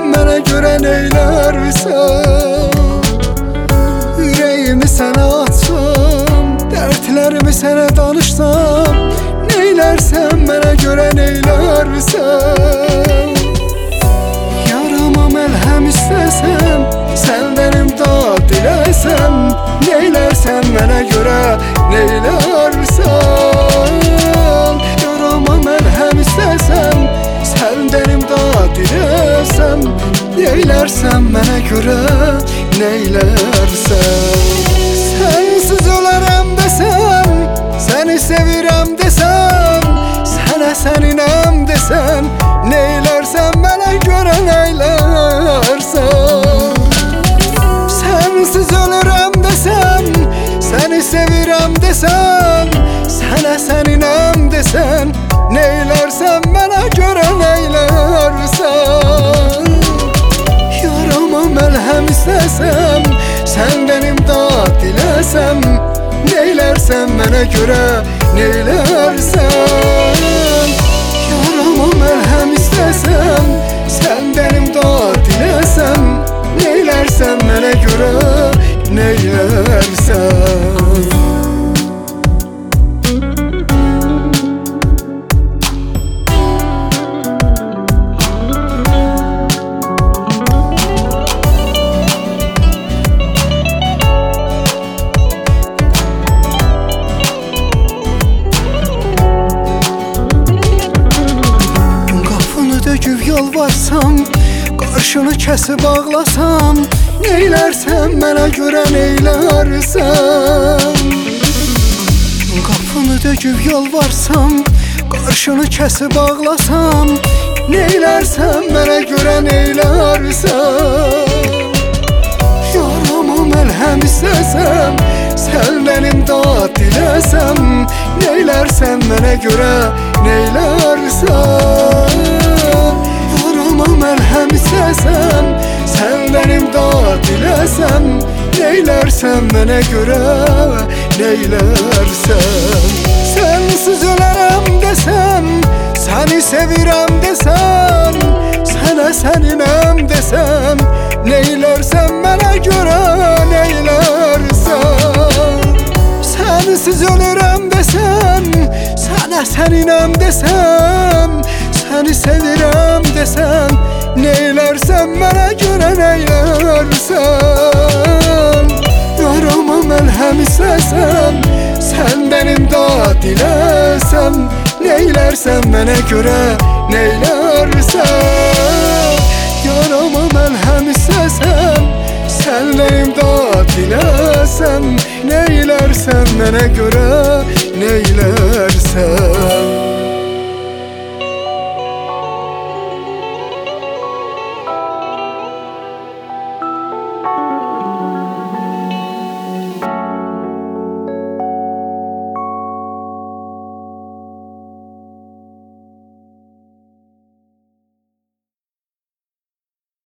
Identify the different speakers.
Speaker 1: mənə görə neylərsən? Ürəyimi sənə açsam, dərdlərimi sənə danışsam, neylərsən mənə görə neylərsən? Yarama məlhəm istəsəm, səndən imdad diləsəm, neylərsən mənə görə neylərsən? Yarama məlhəm istəsəm, səndən imdad diləsəm, neylərsən mənə görə neylərsən? Sənsiz ölərəm desəm, səni sevirəm desəm, sənə səninəm desən, neylərsən mənə görə neylərsən? Sənsiz ölürəm desəm, səni sevirəm desəm, sənə səninəm desən, neylərsən mənə görə neylərsən? Yarama məlhəm istəsəm, səndən imdad diləsəm, neylərsən mənə görə neylərsən? Yarama məlhəm istəsəm, səndən imdad diləsəm, neylərsən mənə görə neylərsən? Döküb yalvarsam, qarşını kəsib ağlasam, neylərsən mənə görə neylərsən? Qapını döküb yalvarsam, qarşını kəsib ağlasam, neylərsən mənə görə neylərsən? Yarama məlhəm istəsəm, səndən imdad diləsəm, neylərsən mənə görə neylərsən? Yarama məlhəm istəsəm, səndən imdad diləsəm, neylərsən mənə görə neylərsən? Sənsiz ölərəm desəm, səni sevirəm desəm, sənə səninəm desəm, neylərsən mənə görə neylərsən? Sənsiz ölürəm desəm, sənə səninəm desəm, səni sevirəm desəm, neylərsən mənə görə neylərsən? Yarama məlhəm istəsəm, səndən imdad diləsəm, neylərsən mənə görə neylərsən? Yarama məlhəm istəsəm, səndən imdad diləsəm, neylərsən mənə görə neylərsən?